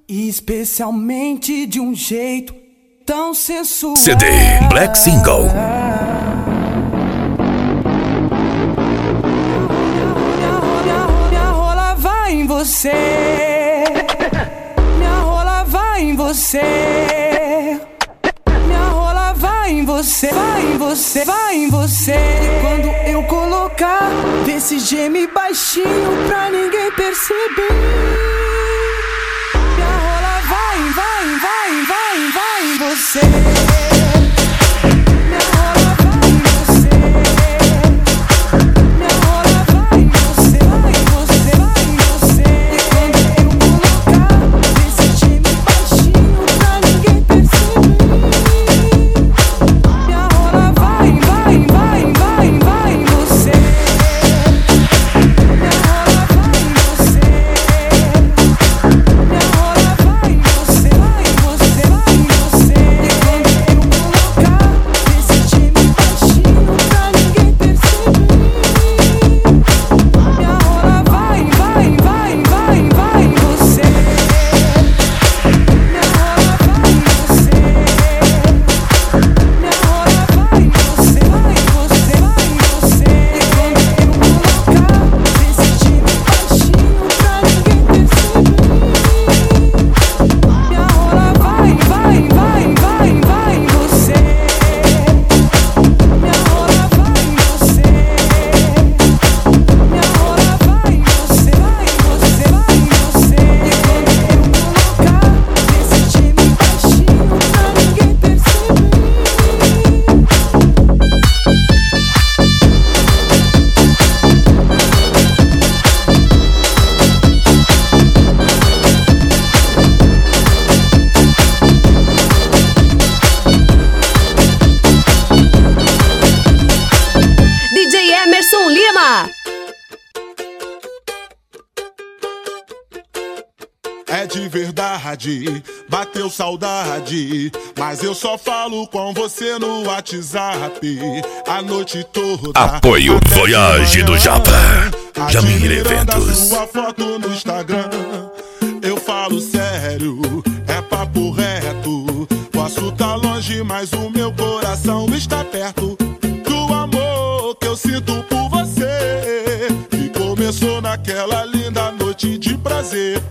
Especialmente de um jeito tão sensual. CD Black Single. Minha rola vai em você. Minha rola vai em você. Minha rola vai em você. Vai em você, vai em você. Quando eu colocar, vê se geme baixinho pra ninguém perceber. Vai em você. Minha rola vai em você. Minha rola vai em você. Vai em você, vai em você. Quando eu colocar, vê se geme baixinho pra ninguém perceber. Minha rola vai em você. Minha rola vai em você. Minha rola vai em você. É de verdade, bateu saudade, mas eu só falo com você no WhatsApp a noite toda. Apoio Voyage do Japa, Jamir Eventos. Sua foto no Instagram, eu falo sério, é papo reto. Posso tá longe, mas o meu coração está perto do amor que eu sinto por você. E começou naquela linda noite de prazer.